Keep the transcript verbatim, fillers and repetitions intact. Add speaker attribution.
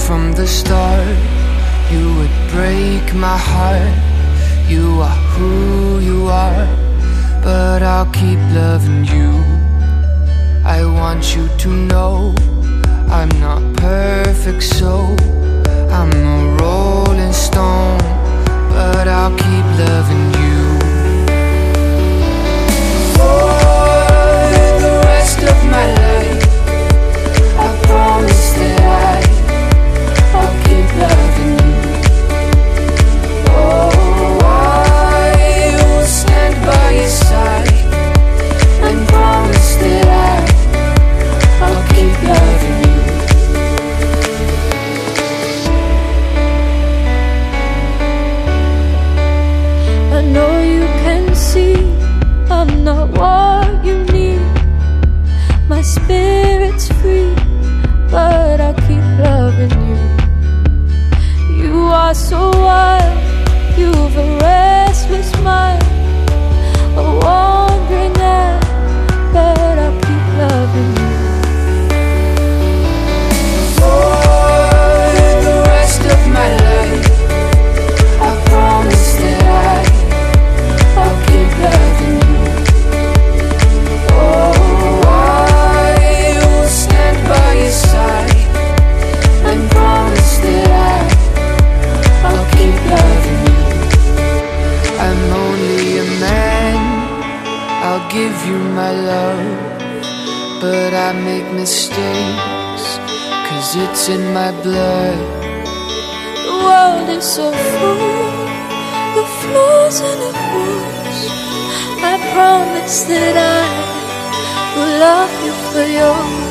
Speaker 1: from the start you would break my heart. You are who you are, but I'll keep loving you. I want you to know I'm not perfect, so I'm a rolling stone, but I'll keep loving you. For the rest of my life, I promise that I, I'll keep loving you. Oh, I will stand by your side and promise that I, I'll keep loving you.
Speaker 2: I know you can see I'm not what you need. My spirit's free, but I'll keep loving you. You are so wild, you've a restless mind, a wandering eye, but I'll keep loving you.
Speaker 1: For the rest of my life, I promise that I, I'll keep loving you. Oh, I will stand by your side and promise that I, I'll keep loving you. I'm only a man, I'll give you my love, but I make mistakes, 'cause it's in my blood.
Speaker 2: The world is so full, the flaws and the fools. I promise that I will love you for your